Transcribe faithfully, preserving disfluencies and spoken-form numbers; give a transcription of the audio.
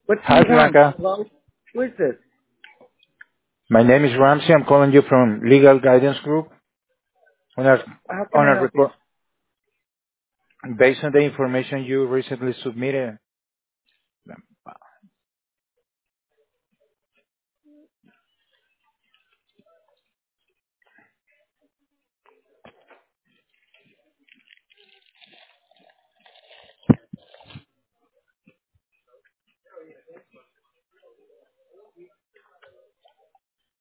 What do Hi, you want? Blanca. Hello? Who is this? My name is Ramsey. I'm calling you from Legal Guidance Group. On a, How can on I a help you? record, based on the information you recently submitted,